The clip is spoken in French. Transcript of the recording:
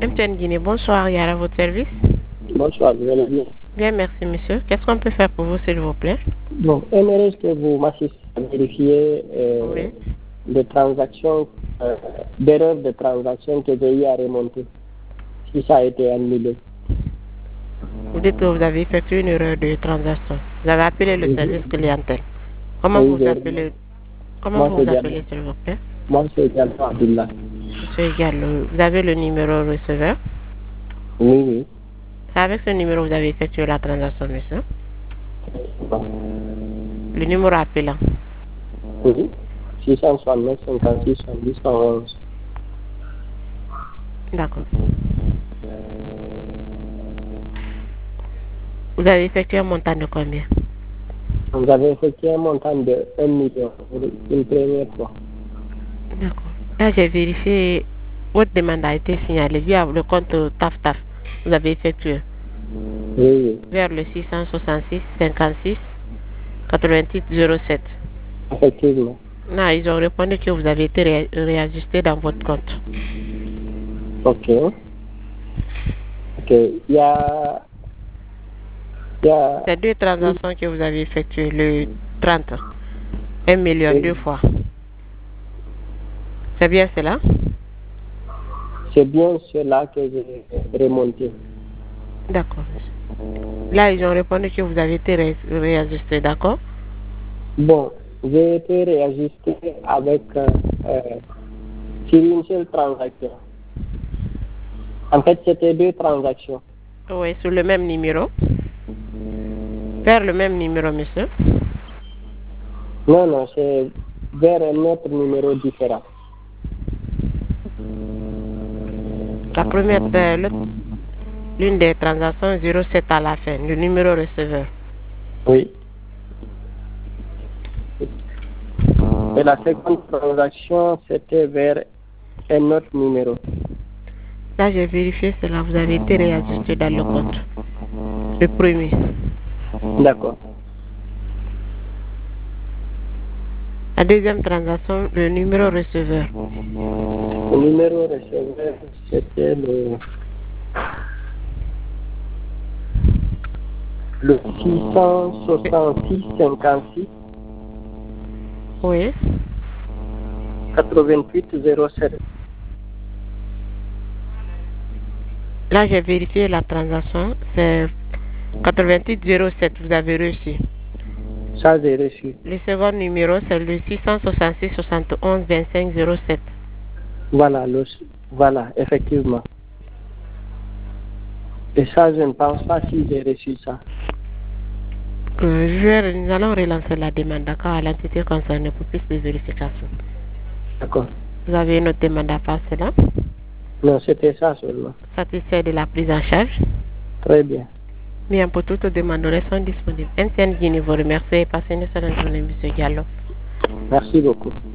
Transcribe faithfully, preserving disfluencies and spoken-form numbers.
M T N Guinée, bonsoir, Yara, à votre service. Bonsoir, vous allez bien? Bien, merci, monsieur. Qu'est-ce qu'on peut faire pour vous, s'il vous plaît? Bon, aimerais que vous m'assistiez à vérifier euh, Oui. des transactions, euh, d'erreurs de transactions que j'ai eu à remonter, si ça a été annulé. Vous dites que vous avez effectué une erreur de transaction. Vous avez appelé le Oui. service clientèle. Comment Oui, vous vous j'ai- appelez Comment Moi, vous c'est vous appelez, Diallo. s'il vous plaît? Moi, c'est Diallo Abdullah. Monsieur Gallo, vous avez le numéro receveur? Oui, oui. C'est avec ce numéro que vous avez effectué la transaction, monsieur? Bon. Le numéro appelant. Oui. six cent soixante-neuf, cinquante-six, soixante-dix, cent onze. D'accord. Vous avez effectué un montant de combien? Vous avez effectué un montant de un million pour une première fois. D'accord. Là, j'ai vérifié. Votre demande a été signalée via le compte T A F T A F. Vous avez effectué Oui, oui. vers le six cent soixante-six, cinquante-six, quatre-vingt-huit, zéro sept. Effectivement. Non, ils ont répondu que vous avez été ré réajusté dans votre compte. Ok. Ok. Il y a... Il y a... C'est deux transactions que vous avez effectuées le trente. Un million Oui. deux fois. C'est bien cela? C'est bien cela que j'ai remonté. D'accord. Là, ils ont répondu que vous avez été ré réajusté, d'accord? Bon, j'ai été réajusté avec euh, euh, sur une seule transaction. En fait, c'était deux transactions. Oui, sur le même numéro. Vers le même numéro, monsieur. Non, non, c'est vers un autre numéro différent. La première, euh, l'une des transactions zéro sept à la fin, le numéro receveur. Oui. Et la seconde transaction, c'était vers un autre numéro. Là, j'ai vérifié cela. Vous avez été réajusté dans le compte. Le premier. D'accord. La deuxième transaction, le numéro receveur. Le numéro receveur, c'était le, le six cent soixante-six, cinquante-six, Oui. quatre-vingt-huit, zéro sept. Là, j'ai vérifié la transaction. C'est quatre-vingt-huit zéro sept. Vous avez reçu. Ça, j'ai reçu. Le second numéro, c'est le six cent soixante-six, soixante et onze, vingt-cinq, zéro sept. Voilà, le, voilà, effectivement. Et ça, je ne pense pas si j'ai reçu ça. Euh, je vais, nous allons relancer la demande, d'accord, à l'entité concernée pour plus de vérification. D'accord. Vous avez une autre demande à faire, cela? Non, c'était ça seulement. Satisfait de la prise en charge? Très bien. Bien, pour toutes les demandes, sont disponibles. M T N Guinée vous remercie et passez une excellente journée, monsieur Diallo. Merci beaucoup.